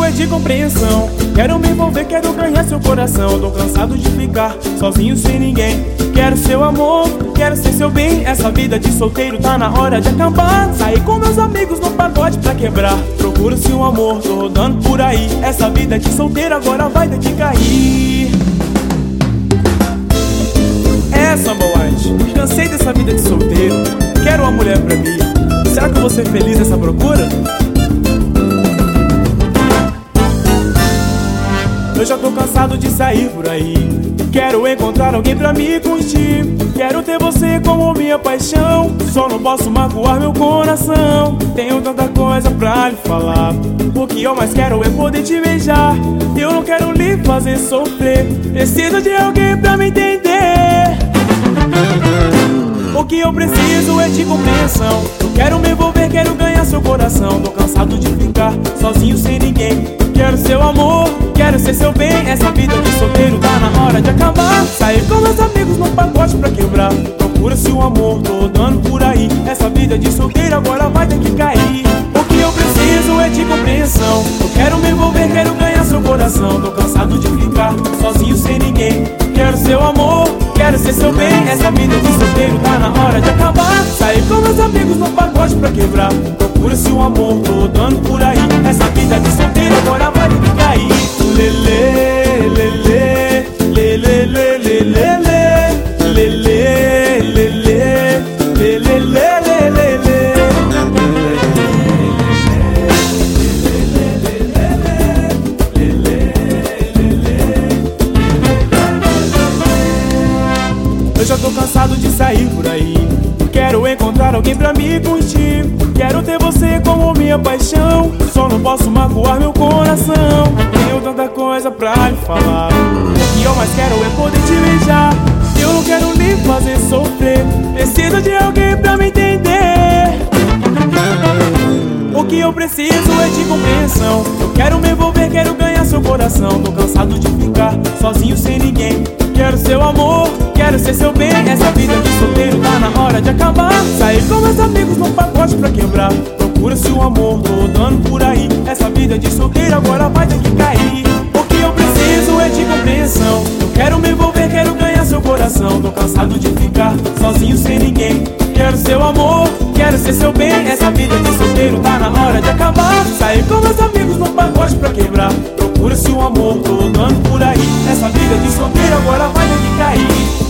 é de compreensão. Quero me envolver, quero ganhar seu coração. Tô cansado de ficar sozinho sem ninguém. Quero seu amor, quero ser seu bem. Essa vida de solteiro tá na hora de acabar. Sair com meus amigos no pagode pra quebrar. Procuro-se um amor, tô rodando por aí. Essa vida de solteiro agora vai ter que cair. É, Samba White, cansei dessa vida de solteiro. Quero uma mulher pra mim. Será que eu vou ser feliz nessa procura? Eu já tô cansado de sair por aí. Quero encontrar alguém pra me curtir. Quero ter você como minha paixão. Só não posso magoar meu coração. Tenho tanta coisa pra lhe falar. O que eu mais quero é poder te beijar. Eu não quero lhe fazer sofrer. Preciso de alguém pra me entender. O que eu preciso é de compreensão. Eu quero me envolver, quero ganhar seu coração. Tô cansado de ficar sozinho sem ninguém. Quero seu amor, quero ser seu bem. Essa vida de solteiro tá na hora de acabar. Sair com meus amigos no pagode pra quebrar. Procura-se um amor, tô rodando por aí. Essa vida de solteiro agora vai ter que cair. O que eu preciso é de compreensão. Eu quero me envolver, quero ganhar seu coração. Tô cansado de ficar sozinho sem ninguém. Quero seu amor, quero ser seu bem. Essa vida de solteiro tá na hora de acabar. Sair com meus amigos no pagode pra quebrar. Procura-se um amor, tô rodando por aí. Essa vida de solteiro agora vai ter que cair. Lelê, lelê, lelê, lelê, lelê, lelê, lelê, lelê, lelê. Eu já tô cansado de sair por aí. Quero encontrar alguém pra me curtir. Quero ter você como minha paixão. Só não posso magoar meu coração. Tenho tanta coisa pra lhe falar. O que eu mais quero é poder te beijar. Eu não quero lhe fazer sofrer. Preciso de alguém pra me entender. O que eu preciso é de compreensão. Eu quero me envolver, quero ganhar seu coração. Tô cansado de ficar sozinho sem ninguém. Quero seu amor, quero ser seu bem. Essa vida de solteiro tá na hora de acabar. Sair com meus amigos no pagode pra quebrar. Procura-se um amor, tô rodando por aí. Essa vida de solteiro agora vai ter que cair. O que eu preciso é de compreensão. Eu quero me envolver, quero ganhar seu coração. Tô cansado de ficar sozinho sem ninguém. Quero seu amor, quero ser seu bem. Essa vida de solteiro tá na hora de acabar. Sair com meus amigos no pagode pra quebrar. Procura-se um amor, tô rodando por aí. Essa vida de solteiro agora vai ter que cair.